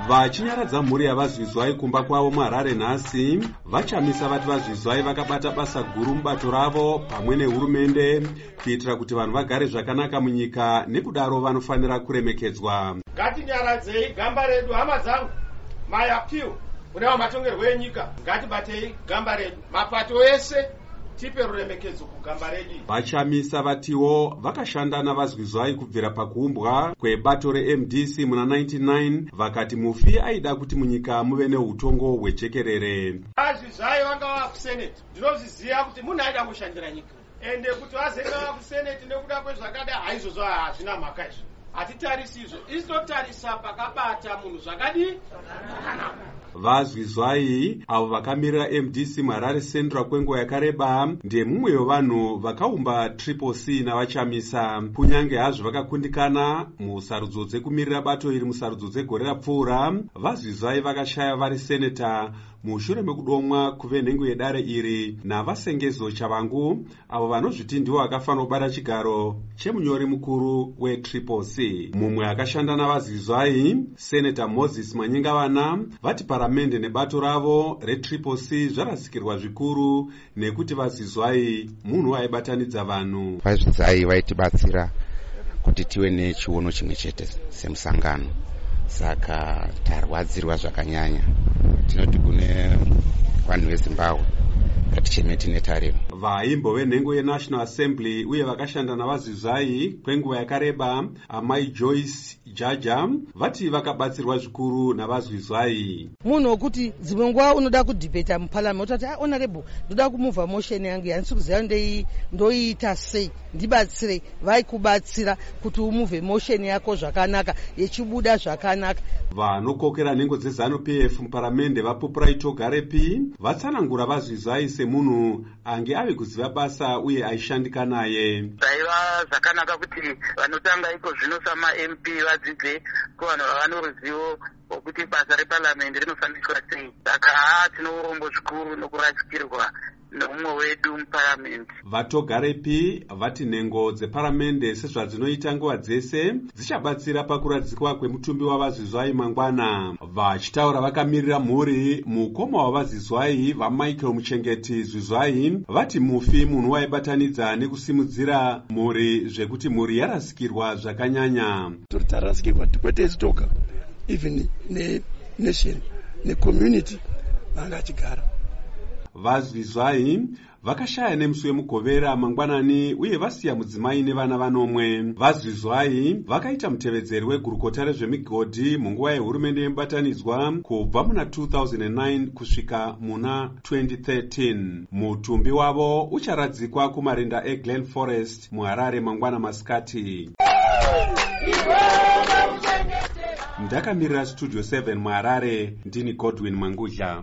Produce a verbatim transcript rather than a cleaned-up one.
Vachinyaradza mhuri yavazvizwai kumba kwavo muHarare nhasi, vachamisa vati vazvizwai vakabata basa guru mubato ravo pamwe nehurumende kuitira kuti vanhu vagare zvakanaka munyika, nekudaro vanofanira kuremekedzwa. Ngatinyaradzei gamba redu, hama dzangu, mayapiwo kune vamatongerwo enyika, ngatibatei gamba redu, mapato ese tipe ruremekedzo kugamba redu. Vachamisa vatiwo vakashanda navazvizwai kubvira pakuumbwa kwebato re-M D C muna nineteen ninety-nine, vakati mufi aida kuti munyika muve neutongo hwejekerere. Vazvizwai vanga vava kuseneti, ndinozviziva kuti munhu aida kushandira nyika, ende kuti vazenga vava kuseneti nekuda kwezvakada haizvozvo hazvina mhaka izvo. Hatitarisi izvo, izotarisa pakabata munhu zvakadi zvakanaka. Vazvizwai avo vakamirira M D C muHarare Central kwenguva yakareba ndiye mumwe wevanhu vakaumba Triple C navachamisa. Kunyange hazvo vakakundikana musarudzo dzekumirira bato iri musarudzo dzegore rapfuura, vazvizwai vakashaya vari seneta mushure mekudomwa kuve nhengo yedare iri navasengezo Chavangu, avo vanozviti ndivo vakafanira kubata chigaro chemunyori mukuru weTriple C. Mumwe akashanda navazvizwai, Seneta Moses Manyingavana, vati paramende nebato ravo reTriple C zvarasikirwa zvikuru nekuti vazvizwai munhu aibatanidza vanhu. Vazvizwai vaitibatsira kuti tive nechiono chimwe chete semusangano, saka tarwadzirwa zvakanyanya. Tinoti kune vanhu veZimbabwe ngatichemeti netariro. Vaimbo venhengo yeNational Assembly uye vakashanda navazvizwai kwenguva yakareba, amai Joyce Jaja, vati vakabatsirwa zvikuru navazvizwai. Munhu wokuti dzimwe nguva unoda kudhibheta muparliament, utati honorable ndoda kumuvha motion yangu handisi kuziva ndoiita sei, ndibatsire. Vaikubatsira kuti umuvhe motion yako zvakanaka, yechibuda zvakanaka. Vanokokera nhengo dzeZANU P F muparamende vaPupurai Togarepi vatsanangura vazvizwai semunhu ange ave kuziva basa uye aishandika naye. Zvaiva zvakanaka kuti vanotanga iko zvino sama M P vadzidze kuvanhu vavano ruzivo wokuti basa reparliament rinofambiswa sei. Saka tino urombo zvikuru nokurasikirwa nomumwe wedu muparliament. Vatogarepi vati nhengo dzeparamende sezvadzinoita nguva dzese dzichabatsira pakuradzikwa kwemutumbi wavazvizwai mangwana. Vachitaura vakamirira mhuri, mukoma wavazvizwai vaMichael Muchengeti Zvizwai vati mufi munhu waibatanidza nekusimudzira mhuri, zvekuti mhuri yarasikirwa zvakanyanya. Tarasikirwa kwete toga, even ne-nation ne-community vanga achigara. Vazvizwai vakashaya nemusi wemugovera mangwanani uye vasiya mudzimai nevana vanomwe. Vazvizwai vakaita mutevedzeri wegurukota rezvemigodhi munguva yehurumende yemubatanidzwa kubva muna two thousand nine kusvika muna twenty thirteen. Mutumbi wavo ucharadzikwa kumarinda eGlen Forest muHarare mangwana masikati. Ndakamirira Studio seven muHarare, ndini Godwin Mangudla.